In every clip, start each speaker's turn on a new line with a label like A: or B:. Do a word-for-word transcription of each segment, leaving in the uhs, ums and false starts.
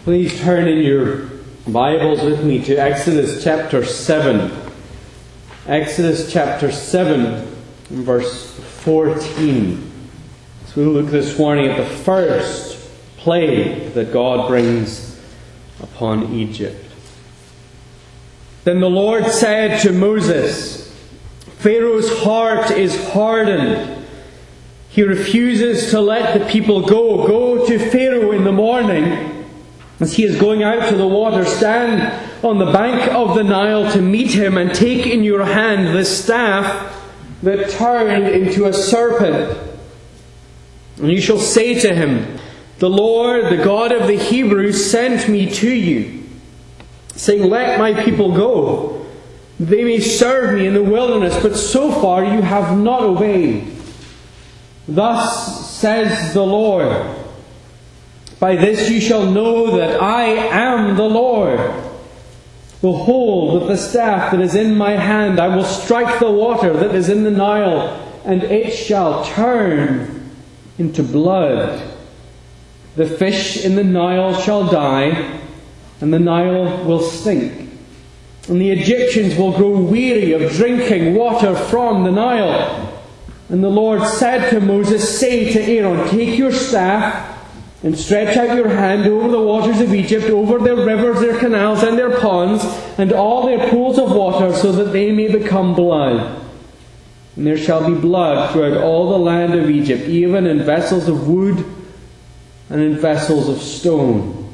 A: Please turn in your Bibles with me to Exodus chapter seven. Exodus chapter seven, verse fourteen. So we'll look this morning at the first plague that God brings upon Egypt. Then the Lord said to Moses, Pharaoh's heart is hardened. He refuses to let the people go. Go to Pharaoh in the morning. As he is going out to the water, stand on the bank of the Nile to meet him, and take in your hand the staff that turned into a serpent. And you shall say to him, The Lord, the God of the Hebrews, sent me to you, saying, Let my people go. They may serve me in the wilderness, but so far you have not obeyed. Thus says the Lord, By this you shall know that I am the Lord. Behold, with the staff that is in my hand, I will strike the water that is in the Nile, and it shall turn into blood. The fish in the Nile shall die, and the Nile will stink. And the Egyptians will grow weary of drinking water from the Nile. And the Lord said to Moses, Say to Aaron, Take your staff, and stretch out your hand over the waters of Egypt, over their rivers, their canals, and their ponds, and all their pools of water, so that they may become blood. And there shall be blood throughout all the land of Egypt, even in vessels of wood and in vessels of stone.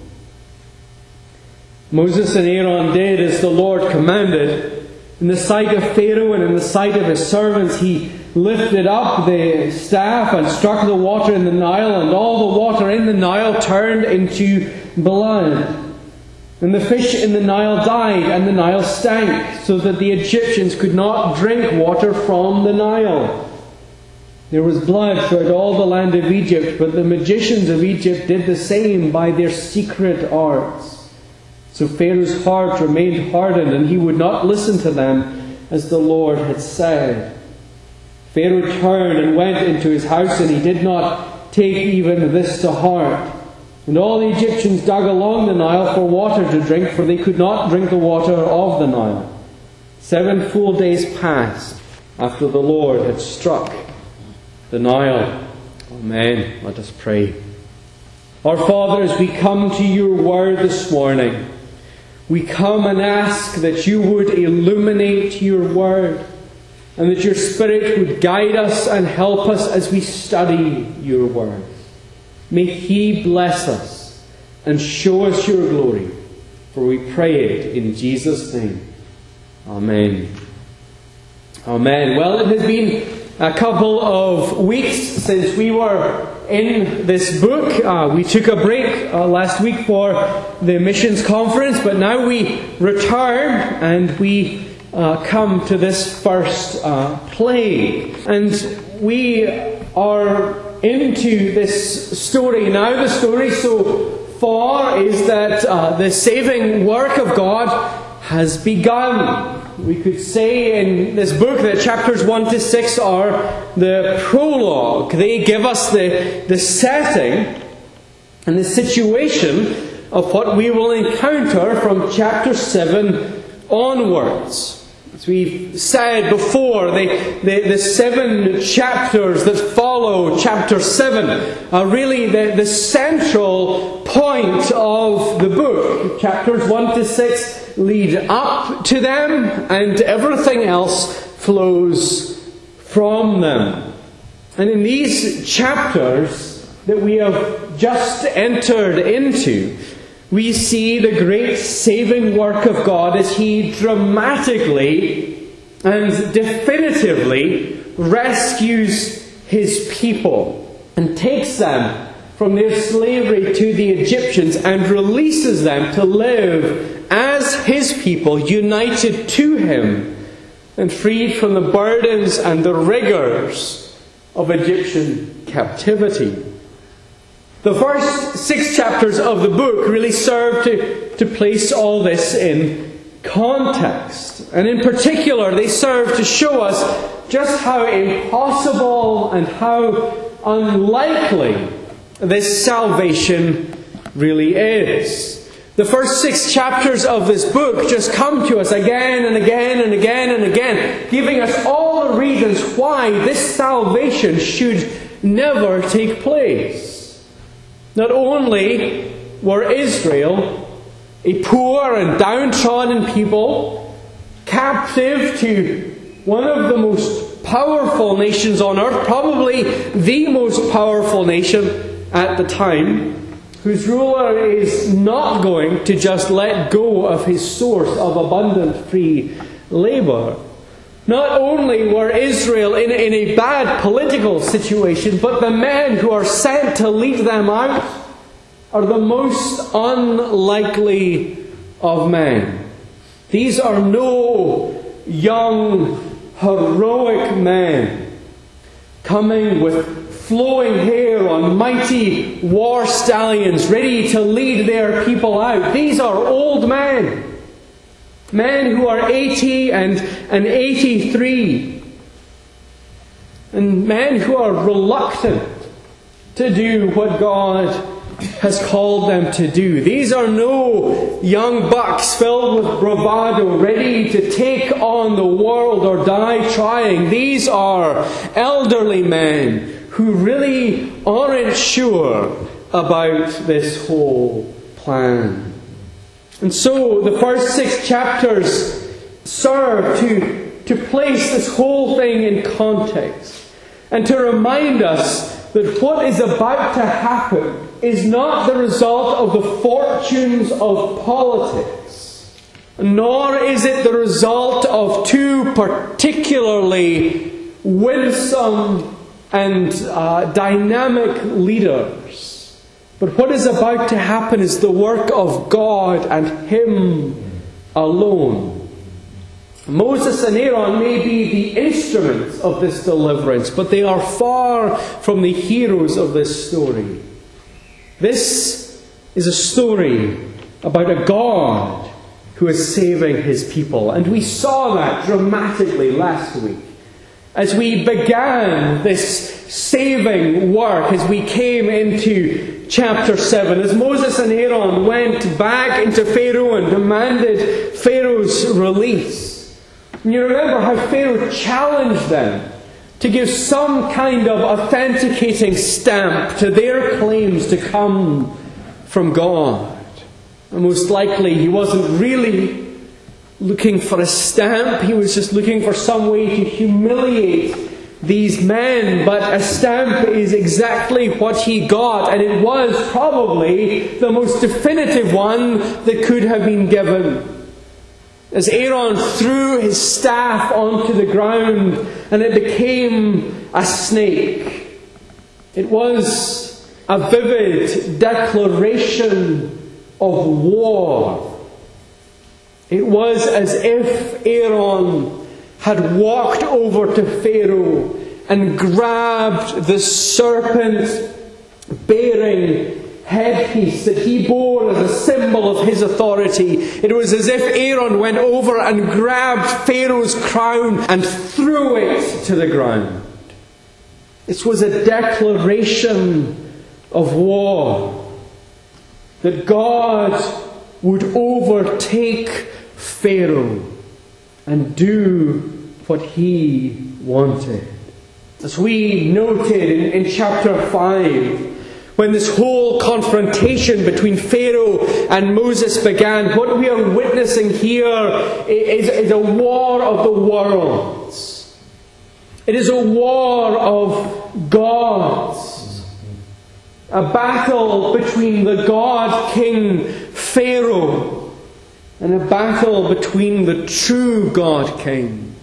A: Moses and Aaron did as the Lord commanded. In the sight of Pharaoh and in the sight of his servants, he lifted up the staff and struck the water in the Nile, and all the water in the Nile turned into blood. And the fish in the Nile died, and the Nile stank, so that the Egyptians could not drink water from the Nile. There was blood throughout all the land of Egypt, but the magicians of Egypt did the same by their secret arts. So Pharaoh's heart remained hardened, and he would not listen to them, as the Lord had said. Pharaoh turned and went into his house, and he did not take even this to heart. And all the Egyptians dug along the Nile for water to drink, for they could not drink the water of the Nile. Seven full days passed after the Lord had struck the Nile. Amen. Let us pray. Our Father, as we come to your word this morning, we come and ask that you would illuminate your word, and that your Spirit would guide us and help us as we study your word. May he bless us and show us your glory, for we pray it in Jesus' name. Amen. Amen. Well, it has been a couple of weeks since we were in this book. Uh, we took a break uh, last week for the missions conference, but now we return and we Uh, come to this first uh, plague. And we are into this story now. The story so far is that uh, the saving work of God has begun. We could say in this book that chapters one to six are the prologue. They give us the, the setting and the situation of what we will encounter from chapter seven onwards. As we've said before, the, the, the seven chapters that follow chapter seven are really the, the central point of the book. Chapters one to six lead up to them, and everything else flows from them. And in these chapters that we have just entered into, we see the great saving work of God as he dramatically and definitively rescues his people and takes them from their slavery to the Egyptians and releases them to live as his people, united to him and freed from the burdens and the rigors of Egyptian captivity. The first six chapters of the book really serve to, to place all this in context. And in particular, they serve to show us just how impossible and how unlikely this salvation really is. The first six chapters of this book just come to us again and again and again and again, giving us all the reasons why this salvation should never take place. Not only were Israel a poor and downtrodden people, captive to one of the most powerful nations on earth, probably the most powerful nation at the time, whose ruler is not going to just let go of his source of abundant free labour. Not only were Israel in, in a bad political situation, but the men who are sent to lead them out are the most unlikely of men. These are no young, heroic men coming with flowing hair on mighty war stallions, ready to lead their people out. These are old men. Men who are eighty and, and eighty-three. And men who are reluctant to do what God has called them to do. These are no young bucks filled with bravado, ready to take on the world or die trying. These are elderly men who really aren't sure about this whole plan. And so the first six chapters serve to, to place this whole thing in context and to remind us that what is about to happen is not the result of the fortunes of politics, nor is it the result of two particularly winsome and uh, dynamic leaders. But what is about to happen is the work of God and Him alone. Moses and Aaron may be the instruments of this deliverance, but they are far from the heroes of this story. This is a story about a God who is saving His people. And we saw that dramatically last week as we began this saving work, as we came into chapter seven, as Moses and Aaron went back into Pharaoh and demanded Pharaoh's release. And you remember how Pharaoh challenged them to give some kind of authenticating stamp to their claims to come from God. And most likely he wasn't really looking for a stamp, he was just looking for some way to humiliate these men. But a stamp is exactly what he got, and it was probably the most definitive one that could have been given. As Aaron threw his staff onto the ground and it became a snake, it was a vivid declaration of war. It was as if Aaron had walked over to Pharaoh and grabbed the serpent-bearing headpiece that he bore as a symbol of his authority. It was as if Aaron went over and grabbed Pharaoh's crown and threw it to the ground. This was a declaration of war, that God would overtake Pharaoh and do what he wanted. As we noted in, in chapter five, when this whole confrontation between Pharaoh and Moses began, what we are witnessing here is, is a war of the worlds. It is a war of gods. A battle between the God King Pharaoh and a battle between the true God King,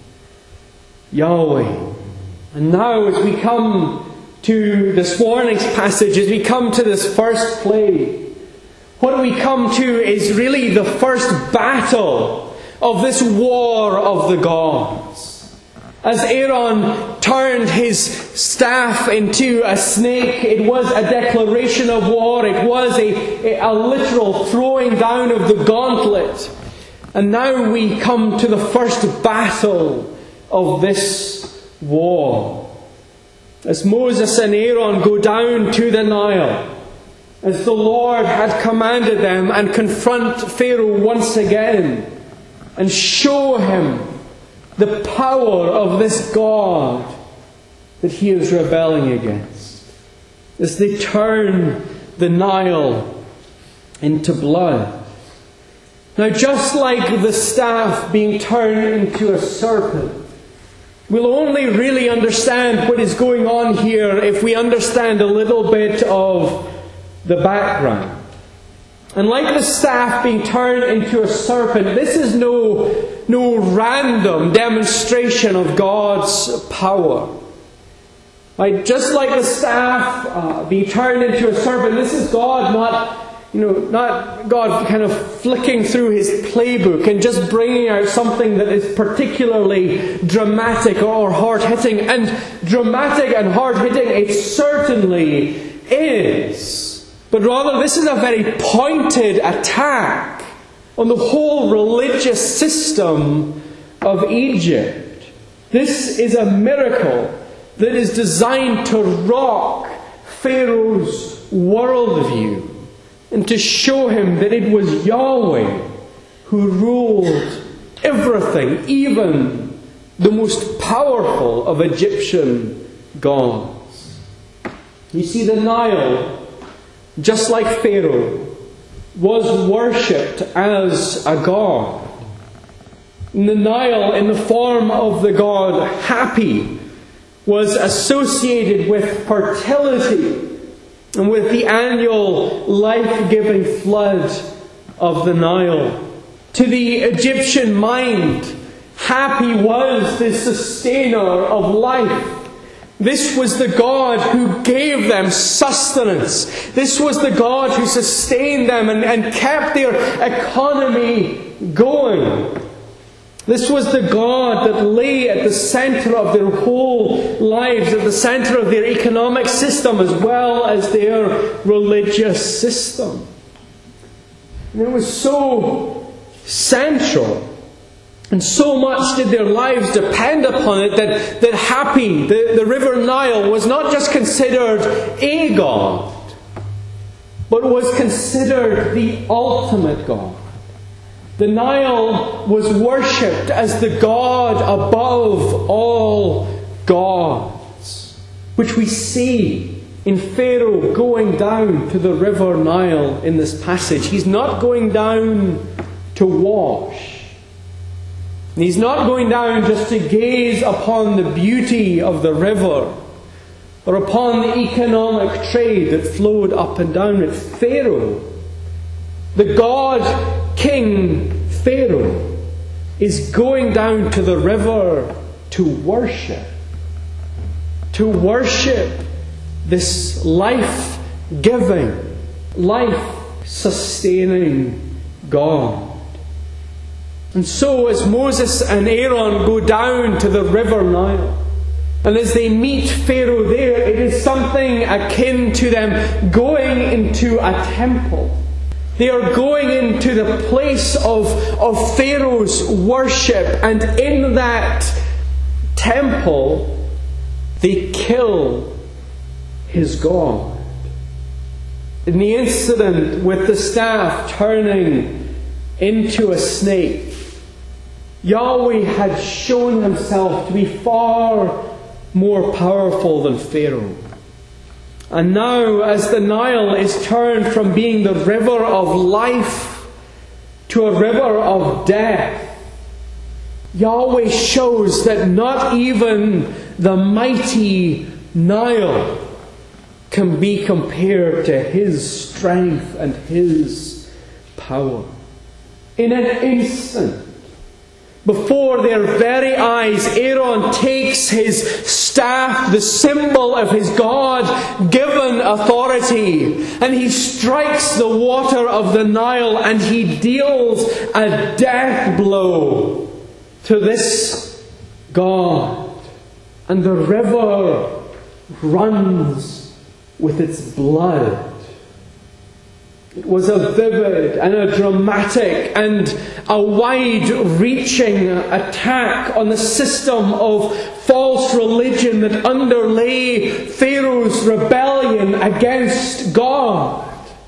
A: Yahweh. And now as we come to this morning's passage, as we come to this first plague, what we come to is really the first battle of this war of the gods. As Aaron turned his staff into a snake, it was a declaration of war. It was a, a, a literal throwing down of the gauntlet. And now we come to the first battle of this war. As Moses and Aaron go down to the Nile, as the Lord had commanded them, and confront Pharaoh once again and show him the power of this God that he is rebelling against, as they turn the Nile into blood. Now, just like the staff being turned into a serpent, we'll only really understand what is going on here if we understand a little bit of the background. And like the staff being turned into a serpent, this is no, no random demonstration of God's power. Like, just like the staff uh, being turned into a serpent, this is God not, you know, not God kind of flicking through his playbook and just bringing out something that is particularly dramatic or hard-hitting. And dramatic and hard-hitting it certainly is. But rather, this is a very pointed attack on the whole religious system of Egypt. This is a miracle that is designed to rock Pharaoh's worldview and to show him that it was Yahweh who ruled everything, even the most powerful of Egyptian gods. You see, the Nile, just like Pharaoh, was worshipped as a god. And the Nile, in the form of the god Hapi, was associated with fertility and with the annual life-giving flood of the Nile. To the Egyptian mind, Hapi was the sustainer of life. This was the God who gave them sustenance. This was the God who sustained them and, and kept their economy going. This was the God that lay at the center of their whole lives, at the center of their economic system as well as their religious system. And it was so central, and so much did their lives depend upon it, that, that Hapi, the, the river Nile, was not just considered a god, but was considered the ultimate God. The Nile was worshipped as the God above all gods, which we see in Pharaoh going down to the river Nile in this passage. He's not going down to wash. And he's not going down just to gaze upon the beauty of the river or upon the economic trade that flowed up and down it. Pharaoh, the God King Pharaoh, is going down to the river to worship. To worship this life-giving, life-sustaining God. And so as Moses and Aaron go down to the river Nile, and as they meet Pharaoh there, it is something akin to them going into a temple. They are going into the place of, of Pharaoh's worship, and in that temple they kill his God. In the incident with the staff turning into a snake, Yahweh had shown himself to be far more powerful than Pharaoh. And now, as the Nile is turned from being the river of life to a river of death, Yahweh shows that not even the mighty Nile can be compared to his strength and his power. In an instant, before their very eyes, Aaron takes his staff, the symbol of his God-given authority, and he strikes the water of the Nile, and he deals a death blow to this God. And the river runs with its blood. It was a vivid and a dramatic and a wide-reaching attack on the system of false religion that underlay Pharaoh's rebellion against God.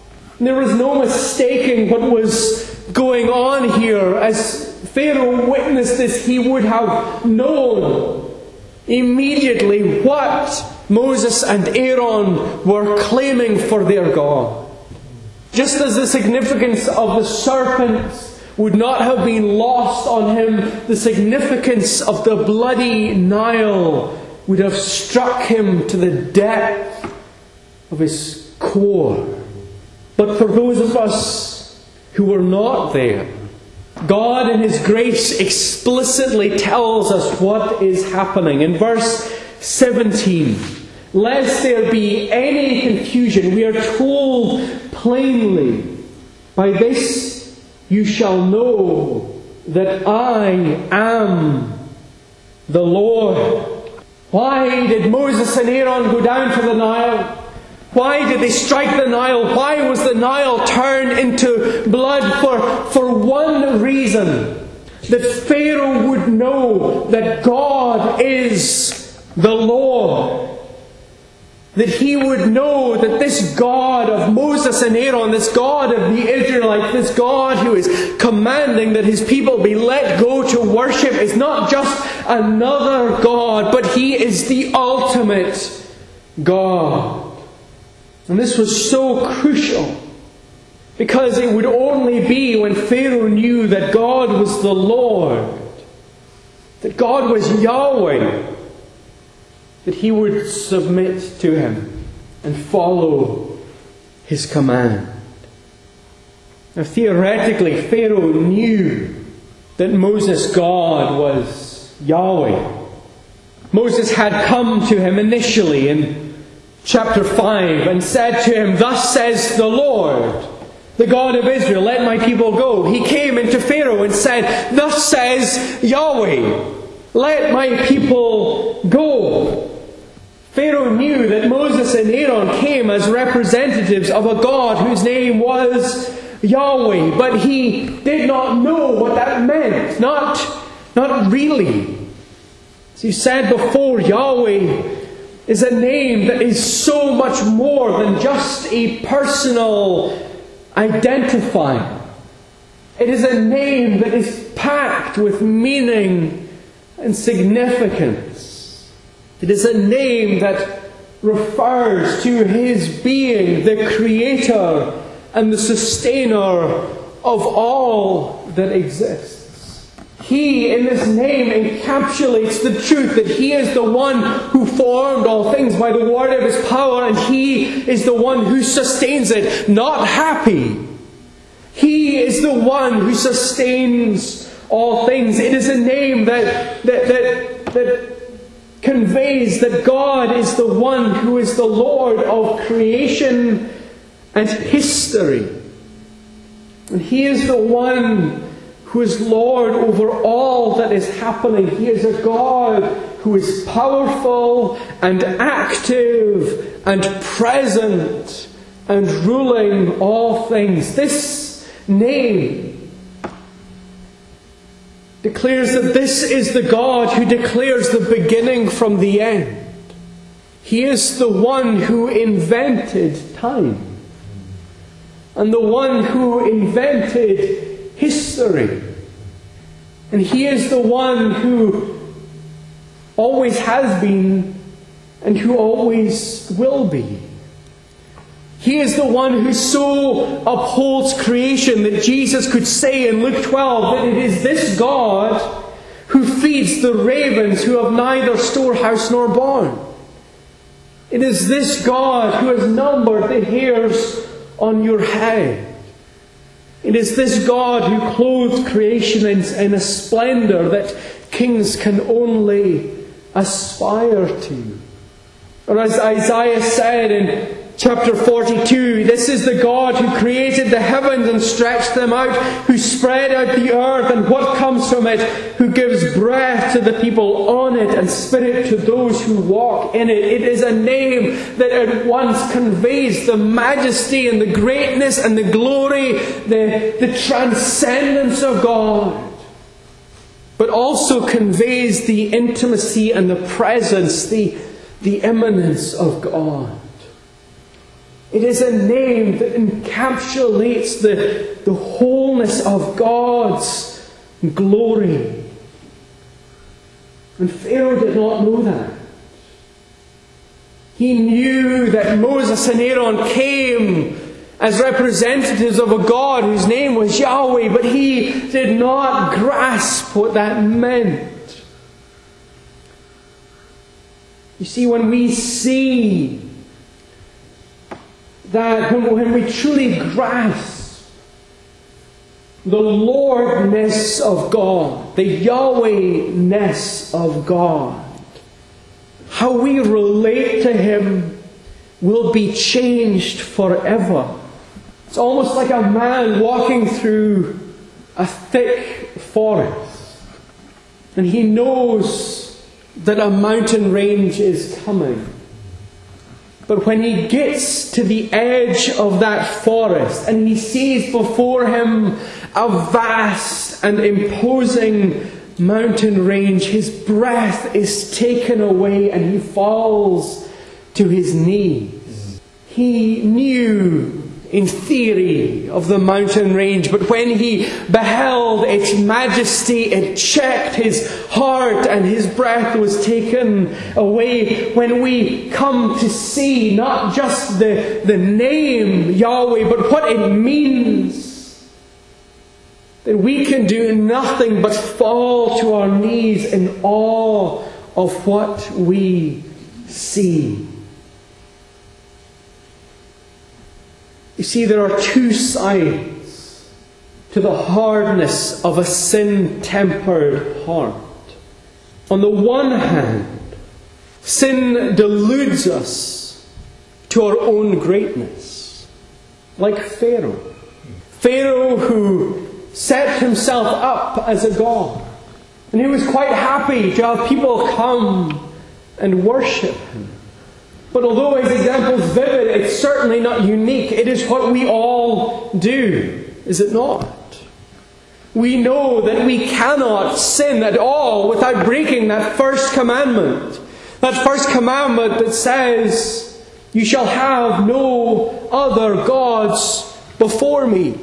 A: There was no mistaking what was going on here. As Pharaoh witnessed this, he would have known immediately what Moses and Aaron were claiming for their God. Just as the significance of the serpents would not have been lost on him, the significance of the bloody Nile would have struck him to the depth of his core. But for those of us who were not there, God in His grace explicitly tells us what is happening. In verse seventeen, lest there be any confusion, we are told plainly, by this you shall know that I am the Lord. Why did Moses and Aaron go down to the Nile? Why did they strike the Nile? Why was the Nile turned into blood? For, for one reason, that Pharaoh would know that God is the Lord. That he would know that this God of Moses and Aaron, this God of the Israelites, this God who is commanding that His people be let go to worship, is not just another God, but He is the ultimate God. And this was so crucial, because it would only be when Pharaoh knew that God was the Lord, that God was Yahweh, that he would submit to Him and follow His command. Now, theoretically, Pharaoh knew that Moses' God was Yahweh. Moses had come to him initially in chapter five and said to him, "Thus says the Lord, the God of Israel, let my people go." He came into Pharaoh and said, "Thus says Yahweh, let my people go." Pharaoh knew that Moses and Aaron came as representatives of a God whose name was Yahweh, but he did not know what that meant. Not, not really. As you said before, Yahweh is a name that is so much more than just a personal identifier. It is a name that is packed with meaning and significance. It is a name that refers to His being the Creator and the Sustainer of all that exists. He, in this name, encapsulates the truth that He is the one who formed all things by the word of His power, and He is the one who sustains it, not happy. He is the one who sustains all things. It is a name that that that, that conveys that God is the one who is the Lord of creation and history. And He is the one who is Lord over all that is happening. He is a God who is powerful and active and present and ruling all things. This name declares that this is the God who declares the beginning from the end. He is the one who invented time, and the one who invented history. And He is the one who always has been and who always will be. He is the one who so upholds creation that Jesus could say in Luke twelve that it is this God who feeds the ravens who have neither storehouse nor barn. It is this God who has numbered the hairs on your head. It is this God who clothed creation in, in a splendour that kings can only aspire to. Or as Isaiah said in chapter forty-two, this is the God who created the heavens and stretched them out, who spread out the earth and what comes from it, who gives breath to the people on it and spirit to those who walk in it. It is a name that at once conveys the majesty and the greatness and the glory, the, the transcendence of God, but also conveys the intimacy and the presence, the, the immanence of God. It is a name that encapsulates the, the wholeness of God's glory. And Pharaoh did not know that. He knew that Moses and Aaron came as representatives of a God whose name was Yahweh, but he did not grasp what that meant. You see, when we see that, when, when we truly grasp the Lordness of God, the Yahweh-ness of God, how we relate to Him will be changed forever. It's almost like a man walking through a thick forest, and he knows that a mountain range is coming. But when he gets to the edge of that forest and he sees before him a vast and imposing mountain range, his breath is taken away and he falls to his knees. He knew, in theory, of the mountain range, but when he beheld its majesty, it checked his heart and his breath was taken away. When we come to see not just the, the name Yahweh, but what it means, then we can do nothing but fall to our knees in awe of what we see. You see, there are two sides to the hardness of a sin-tempered heart. On the one hand, sin deludes us to our own greatness, like Pharaoh. Pharaoh who set himself up as a god, and he was quite happy to have people come and worship him. But although his example is vivid, it's certainly not unique. It is what we all do, is it not? We know that we cannot sin at all without breaking that first commandment. That first commandment that says, "You shall have no other gods before me."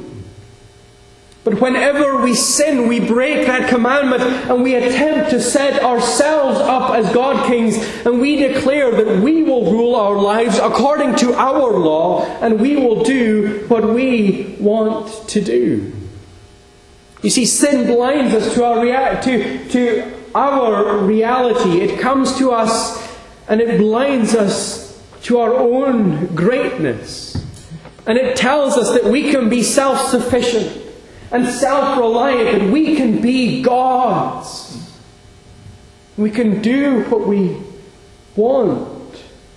A: But whenever we sin, we break that commandment and we attempt to set ourselves up as God kings, and we declare that we will rule our lives according to our law and we will do what we want to do. You see, sin blinds us to our, rea- to, to our reality. It comes to us and it blinds us to our own greatness. And it tells us that we can be self-sufficient and self-reliant, and we can be gods. We can do what we want.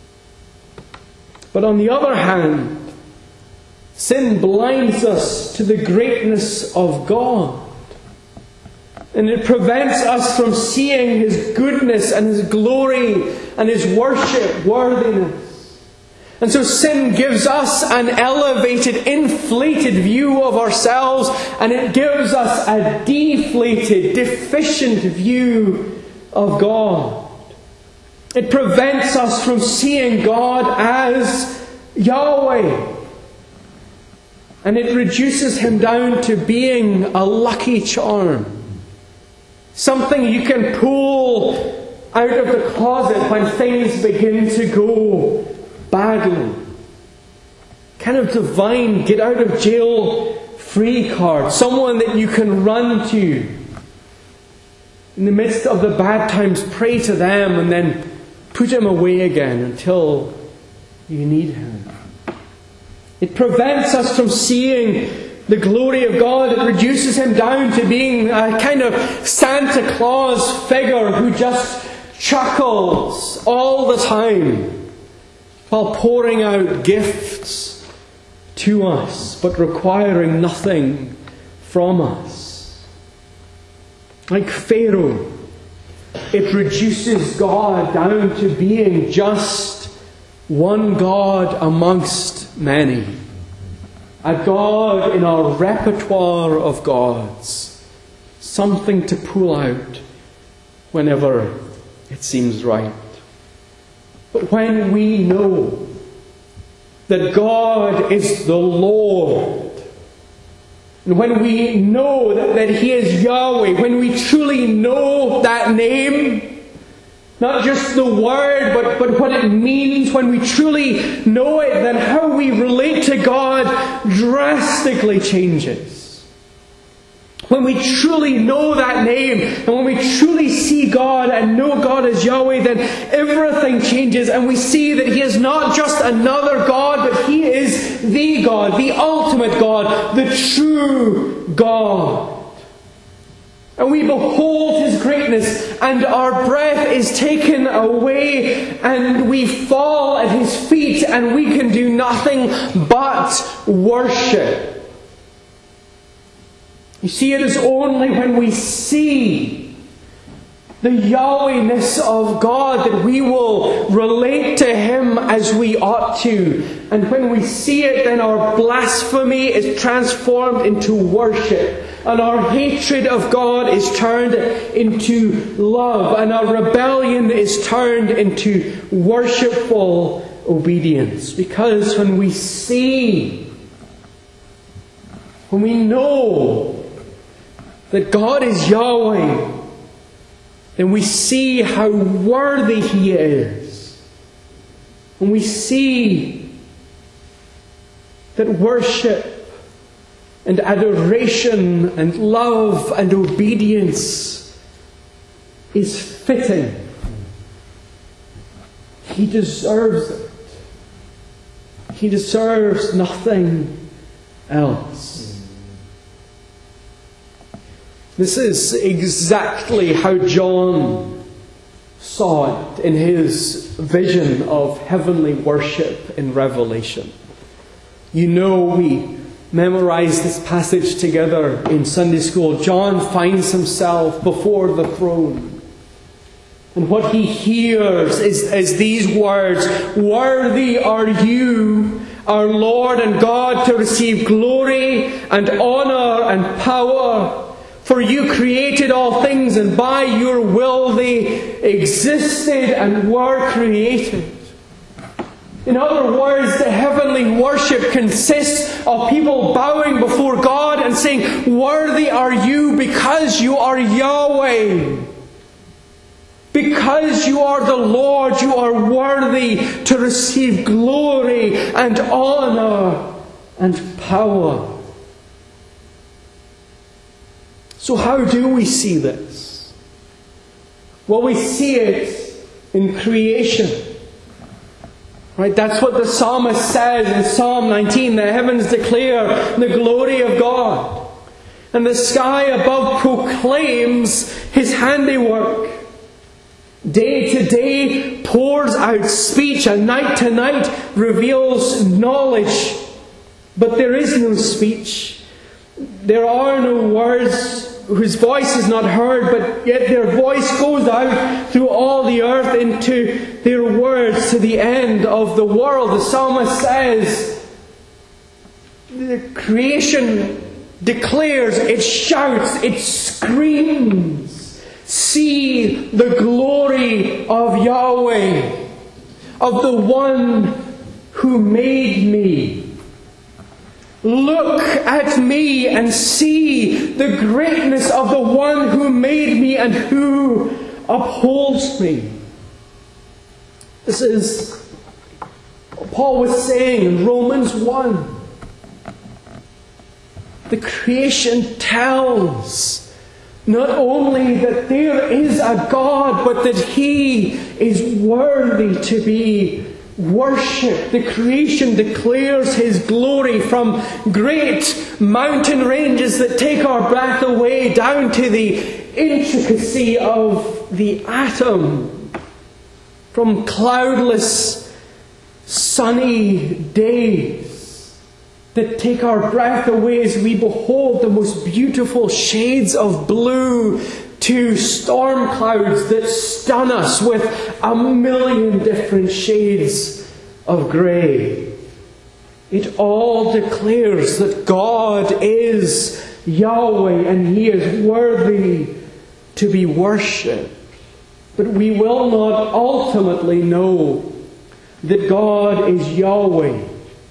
A: But on the other hand, sin blinds us to the greatness of God. And it prevents us from seeing His goodness and His glory and His worship worthiness. And so sin gives us an elevated, inflated view of ourselves, and it gives us a deflated, deficient view of God. It prevents us from seeing God as Yahweh. And it reduces Him down to being a lucky charm. Something you can pull out of the closet when things begin to go badly. Kind of divine get out of jail free card. Someone that you can run to. In the midst of the bad times, pray to them and then put Him away again until you need Him. It prevents us from seeing the glory of God. It reduces Him down to being a kind of Santa Claus figure who just chuckles all the time while pouring out gifts to us, but requiring nothing from us. Like Pharaoh, it reduces God down to being just one God amongst many. A God in our repertoire of gods. Something to pull out whenever it seems right. But when we know that God is the Lord. And when we know that, that He is Yahweh, when we truly know that name, not just the word, but, but what it means, when we truly know it, then how we relate to God drastically changes. When we truly know that name, and when we truly see God and know God as Yahweh, then everything changes, and we see that He is not just another God, but He is the God, the ultimate God, the true God. And we behold His greatness, and our breath is taken away, and we fall at His feet, and we can do nothing but worship. You see, it is only when we see the Yahwehness of God that we will relate to Him as we ought to. And when we see it, then our blasphemy is transformed into worship. And our hatred of God is turned into love. And our rebellion is turned into worshipful obedience. Because when we see, when we know that God is Yahweh, then we see how worthy He is. When we see that worship and adoration and love and obedience is fitting, He deserves it. He deserves nothing else. This is exactly how John saw it in his vision of heavenly worship in Revelation. You know, we memorized this passage together in Sunday school. John finds himself before the throne. And what he hears is, is these words, "Worthy are you, our Lord and God, to receive glory and honour and power. For you created all things, and by your will they existed and were created." In other words, the heavenly worship consists of people bowing before God and saying, "Worthy are you because you are Yahweh. Because you are the Lord, you are worthy to receive glory and honour and power." So how do we see this? Well, we see it in creation. Right? That's what the psalmist says in Psalm nineteen. The heavens declare the glory of God, and the sky above proclaims His handiwork. Day to day pours out speech, and night to night reveals knowledge. But there is no speech. There are no words whose voice is not heard, but yet their voice goes out through all the earth into their words to the end of the world. The psalmist says, the creation declares, it shouts, it screams, "See the glory of Yahweh, of the one who made me. Look at me and see the greatness of the one who made me and who upholds me." This is what Paul was saying in Romans one. The creation tells not only that there is a God, but that He is worthy to be worship. The creation declares His glory, from great mountain ranges that take our breath away down to the intricacy of the atom, from cloudless sunny days that take our breath away as we behold the most beautiful shades of blue, to storm clouds that stun us with a million different shades of grey. It all declares that God is Yahweh and He is worthy to be worshipped. But we will not ultimately know that God is Yahweh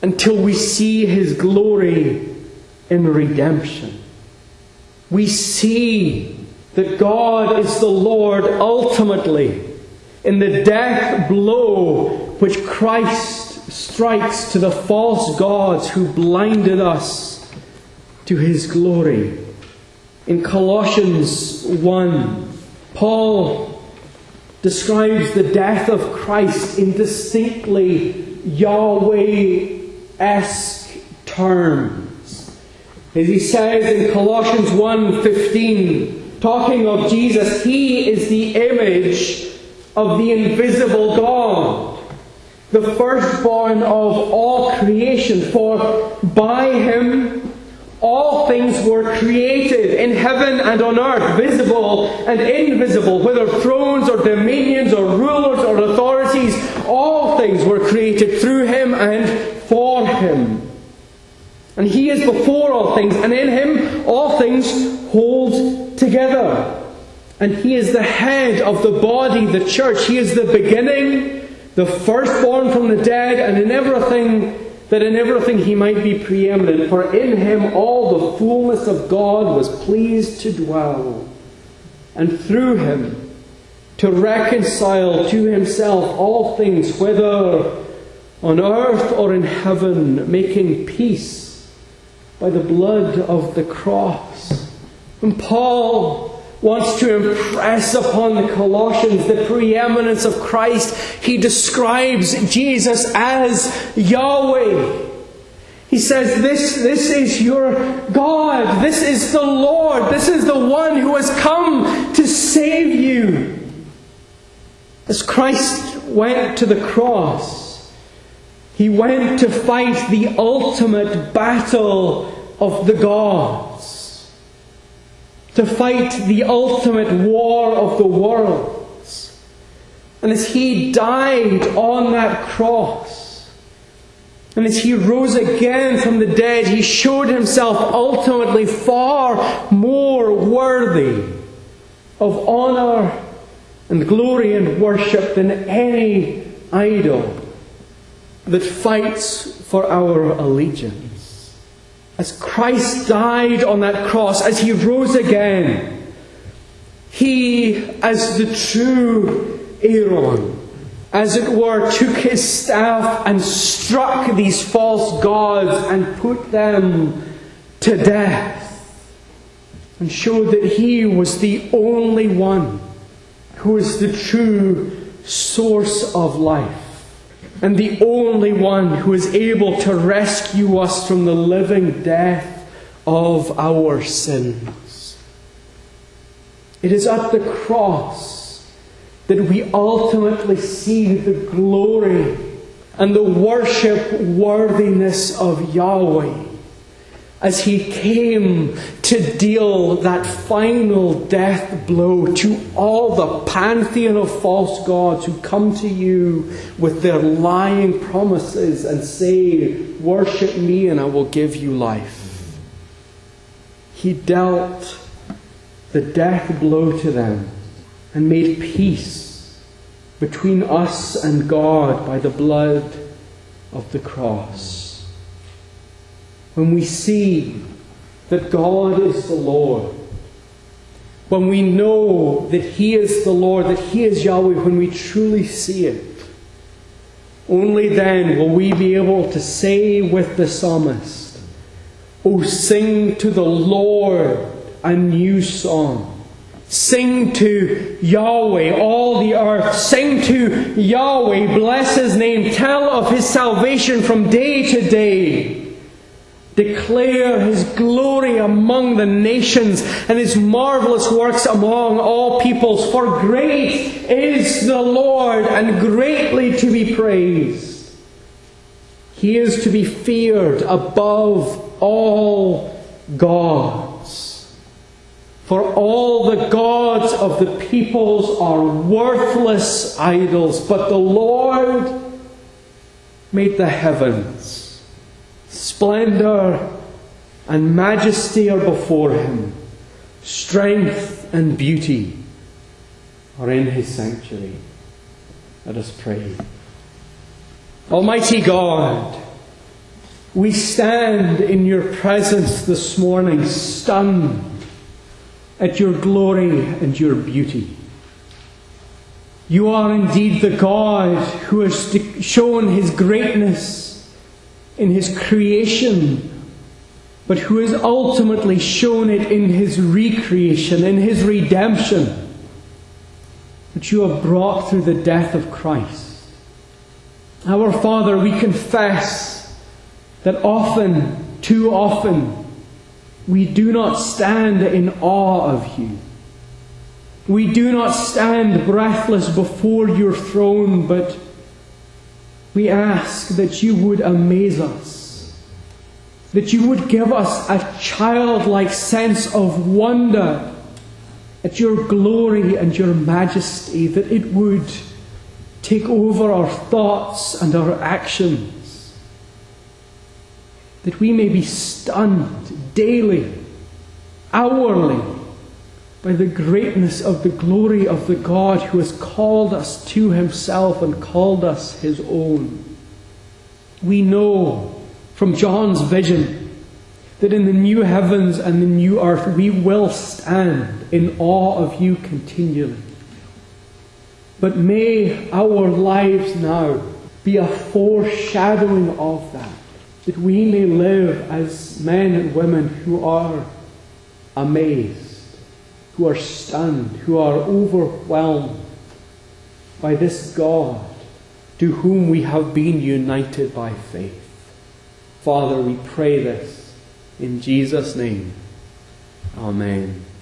A: until we see His glory in redemption. We see that God is the Lord ultimately in the death blow which Christ strikes to the false gods who blinded us to His glory. In Colossians one, Paul describes the death of Christ in distinctly Yahweh-esque terms. As he says in Colossians one fifteen, talking of Jesus, He is the image of the invisible God, the firstborn of all creation. For by Him all things were created in heaven and on earth, visible and invisible, whether thrones or dominions or rulers or authorities. All things were created through Him and for Him. And He is before all things, and in Him all things hold together. And He is the head of the body, the church. He is the beginning, the firstborn from the dead, and in everything that in everything He might be preeminent. For in Him all the fullness of God was pleased to dwell, and through Him to reconcile to Himself all things, whether on earth or in heaven, making peace by the blood of the cross. And Paul wants to impress upon the Colossians the preeminence of Christ. He describes Jesus as Yahweh. He says, this, this is your God. This is the Lord. This is the one who has come to save you. As Christ went to the cross, He went to fight the ultimate battle of the gods, to fight the ultimate war of the worlds. And as He died on that cross, and as He rose again from the dead, He showed Himself ultimately far more worthy of honour and glory and worship than any idol that fights for our allegiance. As Christ died on that cross, as He rose again, He, as the true Aaron, as it were, took His staff and struck these false gods and put them to death, and showed that He was the only one who is the true source of life, and the only one who is able to rescue us from the living death of our sins. It is at the cross that we ultimately see the glory and the worship worthiness of Yahweh, as He came to deal that final death blow to all the pantheon of false gods who come to you with their lying promises and say, worship me and I will give you life. He dealt the death blow to them and made peace between us and God by the blood of the cross. When we see that God is the Lord, when we know that He is the Lord, that He is Yahweh, when we truly see it, only then will we be able to say with the psalmist, "Oh, sing to the Lord a new song. Sing to Yahweh, all the earth. Sing to Yahweh, bless His name. Tell of His salvation from day to day. Declare His glory among the nations and His marvelous works among all peoples. For great is the Lord and greatly to be praised. He is to be feared above all gods. For all the gods of the peoples are worthless idols, but the Lord made the heavens. Splendor and majesty are before Him. Strength and beauty are in His sanctuary." Let us pray. Almighty God, we stand in your presence this morning, stunned at your glory and your beauty. You are indeed the God who has shown his greatness in his creation, but who has ultimately shown it in his recreation, in his redemption, which you have brought through the death of Christ. Our Father, we confess that often, too often, we do not stand in awe of you. We do not stand breathless before your throne, but we ask that you would amaze us, that you would give us a childlike sense of wonder at your glory and your majesty, that it would take over our thoughts and our actions, that we may be stunned daily, hourly, by the greatness of the glory of the God who has called us to himself and called us his own. We know from John's vision that in the new heavens and the new earth we will stand in awe of you continually. But may our lives now be a foreshadowing of that, that we may live as men and women who are amazed, who are stunned, who are overwhelmed by this God to whom we have been united by faith. Father, we pray this in Jesus' name. Amen.